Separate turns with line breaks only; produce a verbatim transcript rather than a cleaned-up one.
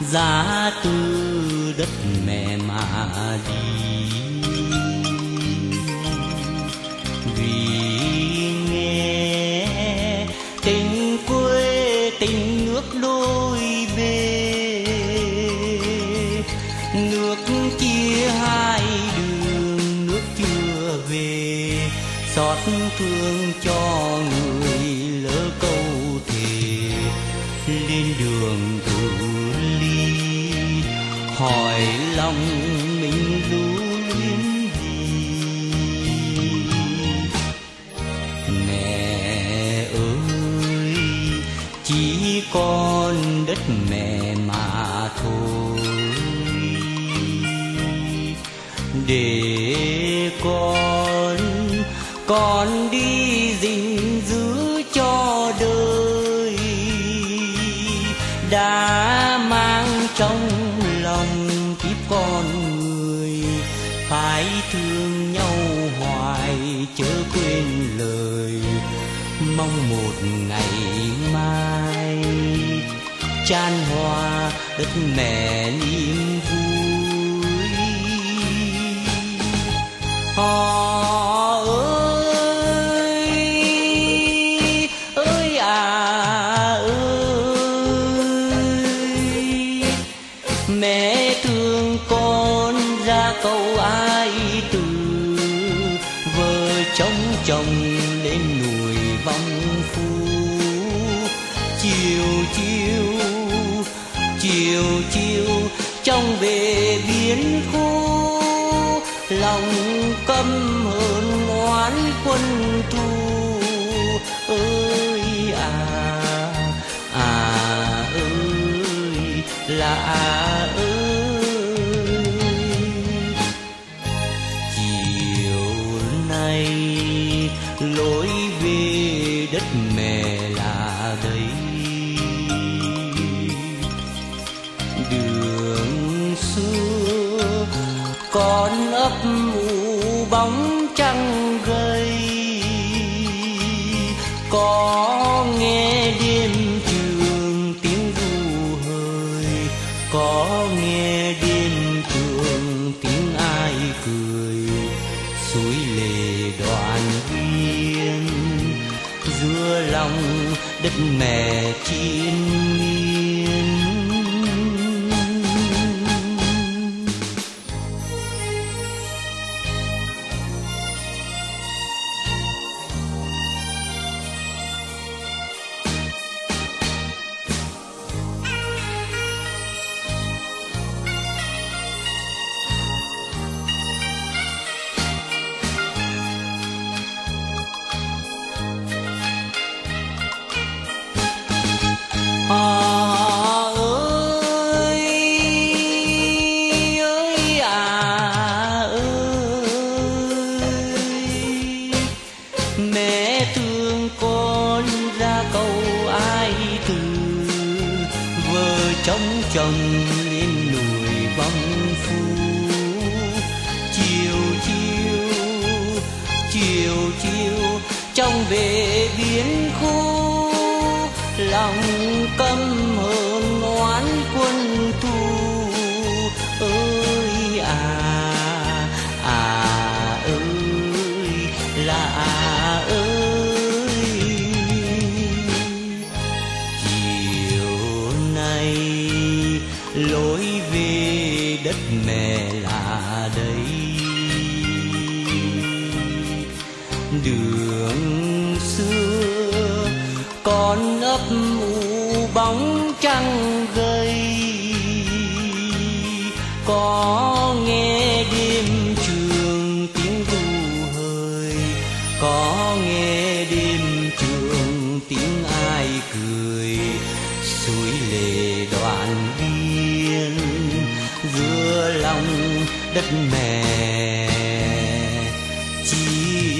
giá từ đất mẹ mà đi. Vì nghe tình quê tình nước đôi bên, nước chia hai đường nước chưa về, xót thương cho người lỡ câu thề lên đường tự ly. Hỏi lòng mình lưu luyến gì, mẹ ơi chỉ còn đất mẹ mà thôi. Để con con đi gìn giữ cho đời, đã mang trong lòng kiếp con người, phải thương nhau hoài chớ quên lời. Mong một ngày mai chan hoa đất mẹ niềm vui. Họ ơi ơi à ơi, mẹ thương con ra câu ai từ, vợ chồng chồng lên núi vong phu. Chiều chiều chiều chiều trong về biển khu, lòng căm hờn oán quân thù. Ơi à à ơi là à ơi. Chiều nay lối về đất mẹ là đây, đường xưa con ấp ủ bóng trăng gầy. Có nghe đêm trường tiếng ru hơi, có nghe đêm trường tiếng ai cười. Suối lệ đoàn viên giữa lòng đất mẹ chiến miên. Họ ơi ơi à ơi, mẹ thương con ra câu ai từ, vợ chồng chồng lên núi vong phu. Chiều chiều chiều chiều trong về biển khu, lòng căm hờn oán quân thù. Ơi à à ơi là à ơi. Chiều nay lối về đất mẹ là đây, đường xưa con ấp ủ bóng trăng gầy. Có nghe đêm trường tiếng ru hơi, có nghe đêm trường tiếng ai cười. Suối lệ đoàn viên giữa lòng đất mẹ chi